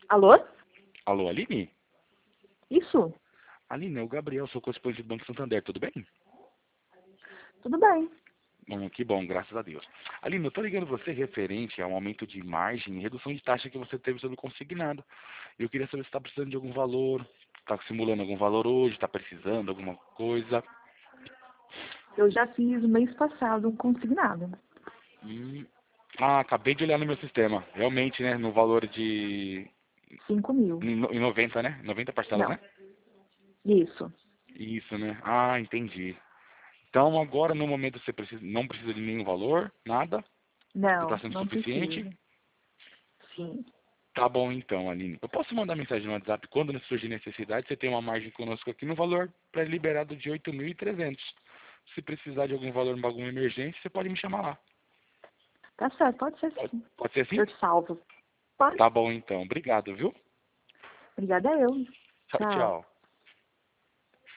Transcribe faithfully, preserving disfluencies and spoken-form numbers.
Alô? Alô, Aline? Isso? Aline, é o Gabriel, sou correspondente do Banco Santander, tudo bem? Tudo bem. Bom, que bom, graças a Deus. Aline, eu tô ligando você referente a um aumento de margem e redução de taxa que você teve sobre o consignado. Eu queria saber se está precisando de algum valor, está simulando algum valor hoje, está precisando de alguma coisa. Eu já fiz mês passado um consignado. Hum. Ah, acabei de olhar no meu sistema. Realmente, né, no valor de... Cinco mil. Em no- em noventa, né? noventa parcelas, Não. né? Isso. Isso, né? Ah, entendi. Então agora no momento você precisa, não precisa de nenhum valor, nada? Está Não, sendo não suficiente? preciso. Sim. Tá bom então, Aline. Eu posso mandar mensagem no WhatsApp quando surgir necessidade, você tem uma margem conosco aqui no valor pré-liberado de oito mil e trezentos. Se precisar de algum valor, alguma emergência, você pode me chamar lá. Tá certo, pode ser Pode, sim. pode ser assim? Eu te salvo. Pode. Tá bom então. Obrigado, viu? Obrigada eu. Tchau, Tchau. tchau.